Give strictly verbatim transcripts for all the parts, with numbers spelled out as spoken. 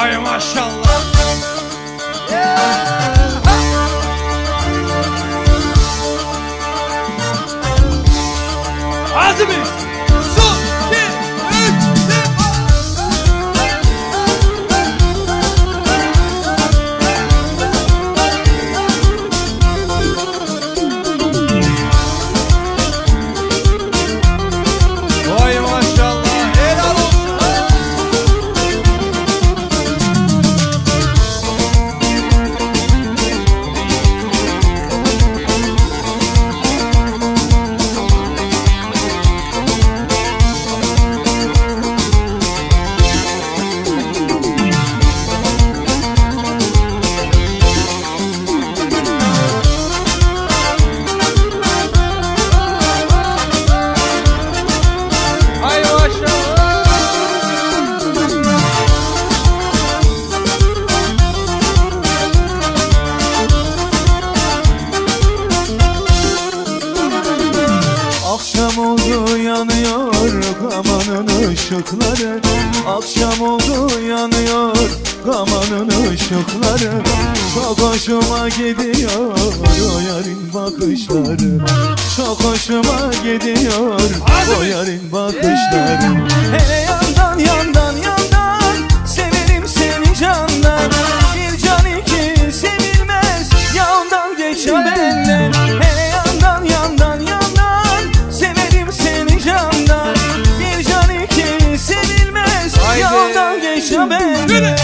Vay maşallah. Hazır mıyız? Son, iki, üç, vay maşallah. Helal olsun. Hay maşallah. Akşam oldu yanıyor kamanın ışıkları. Akşam oldu yanıyor kamanın ışıkları. Çok hoşuma gidiyor o yarın bakışları. Çok hoşuma gidiyor o yarın bakışları. Hele yandan yandan yandan severim seni candan. Bir can iki sevilmez yandan geç ya benden. Hele yandan yandan yandan severim seni candan. Bir can iki sevilmez yandan geç ya benden.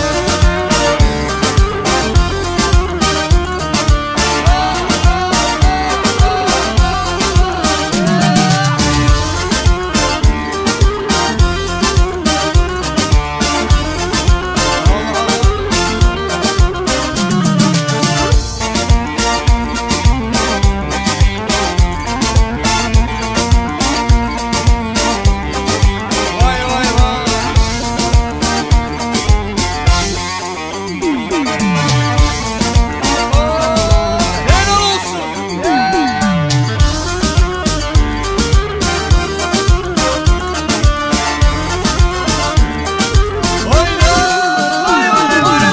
Vay vay vay. Aa, helal olsun. Vay vay vay vay.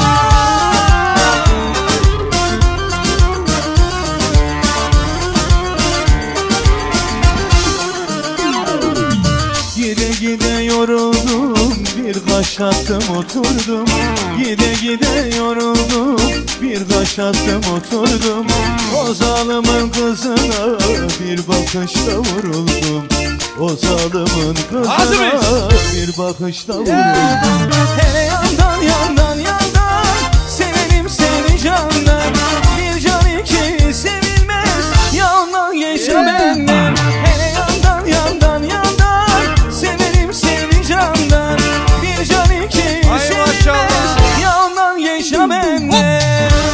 Gide gide yoruldum birkaç attım oturdum. Gide gide yoruldum birkaç attım oturdum. O zalimin kızına bir bakışta vuruldum. O zalimin Hazır kızına mıyız? bir bakışta vuruldum. Hele yandan yandan yandan severim seni candan. Bir can iki sevilmez yandan geçe benden. Hele yandan yandan yandan severim seni candan. Bir can iki Ay sevilmez maşallah. yandan geçe benden.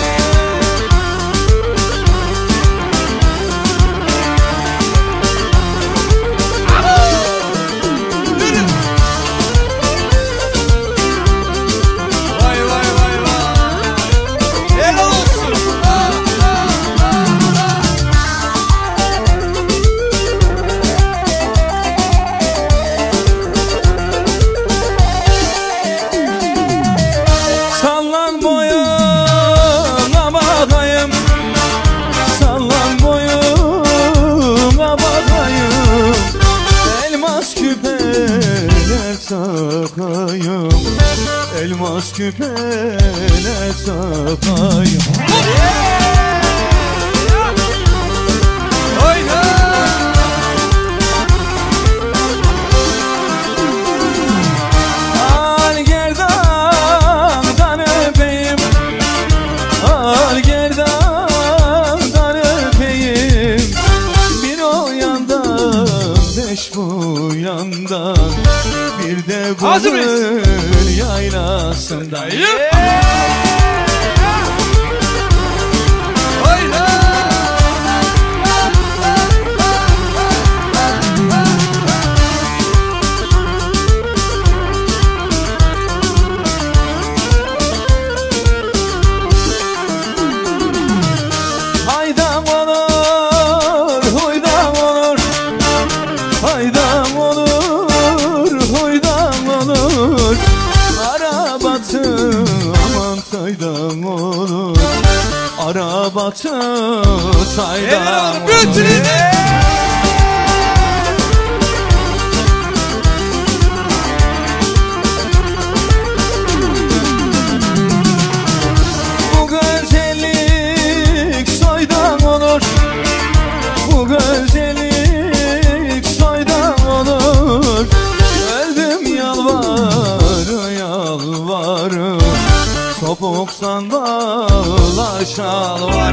Vay vay vay vay. Helal olsun. Sallan boyuna bakayım. Sallan boyuna bakayım. Elmas küpeler takayım. Elmas küpeler takayım. Hayda. Al gerdandan öpeyim. Al gerdandan öpeyim. Bir o yandan beş bu yandan. Bir de bu Hazır mıyız? yaylasından. Dayı. Hayda. Haydam olur, hoydam olur. Haydam olur, hoydam olur. Arabatı çaydan olur, arabatı çaydan olur. Bu güzellik soydan olur, bu güzellik soydan olur. Öldüm yalvarı yalvarı, topuk sandala şal var.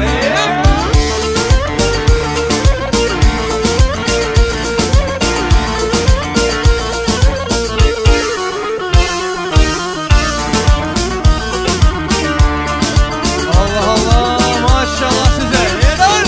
Allah Allah, maşallah size. Helal.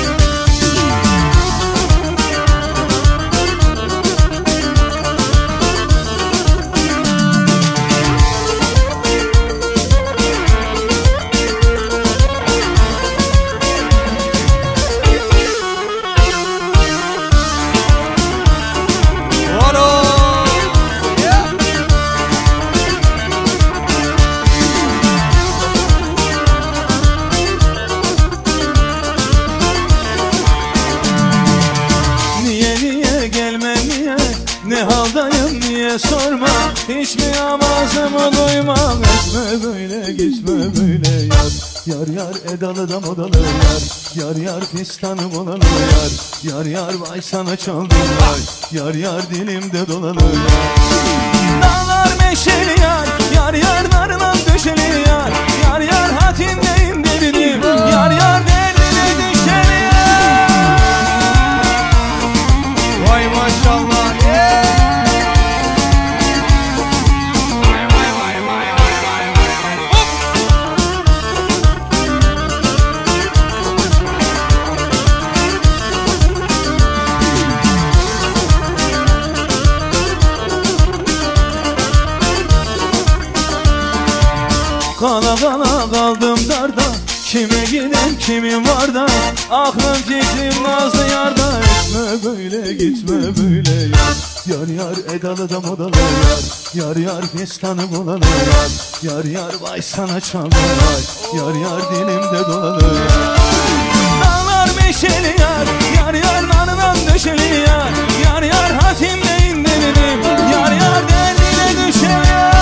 Ne haldayım niye sorma, hiç mi avazımı duyma? Etme böyle gitme böyle yar, yar yar edalı da modalı yar, yar yar fistanım olalı yar, yar yar vay sana çaldım vay, yar yar dilimde dolalı yar. Dağlar meşeli yar, yar yar narına düşeli yar, yar yar hatimdeyim dedim, yar yar derdine düşeli yar. Vay maşallah. Kala kala kaldım darda, kime giden kimin var da, aklım fikrim nazlı yarda. Etme böyle gitme böyle yar, yar yar edalı da modalı yar, yar yar fistanım olalı yar, yar yar vay sana çaldı vay, yar yar dilimde dolalı yar. Dağlar meşeli yar, yar yar narından düşeli yar, yar yar hatimle indiririm, yar yar derdine düşeli yar.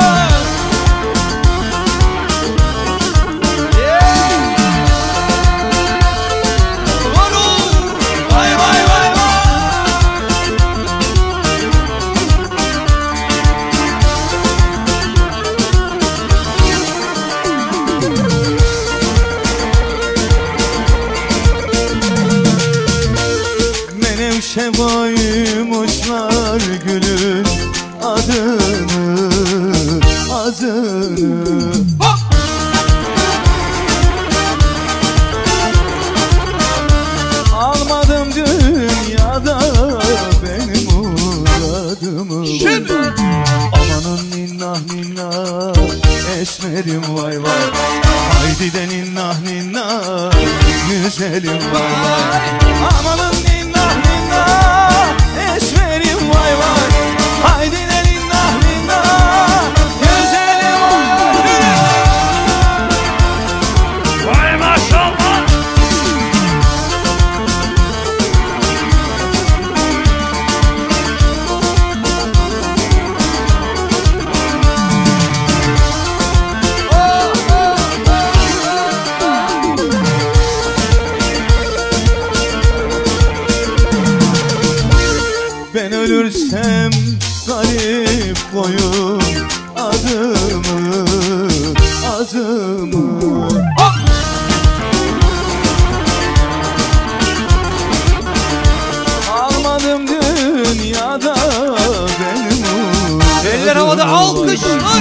Menevşe koymuşlar gülün adını, adını. Hop! Almadım dünyada benim muradımı. Şimdi. Amanın ninnah ninnah esmerim vay vay, haydi de ninnah ninnah güzelim vay vay. Amanın ninnah ninnah esmerim vay vay, haydi de ninnah ninnah güzelim vay. Vay maşallah. Ben ölürsem garip koyun adımı, adımı. Hop! Almadım dünyada benim. Eller havada, alkışlar.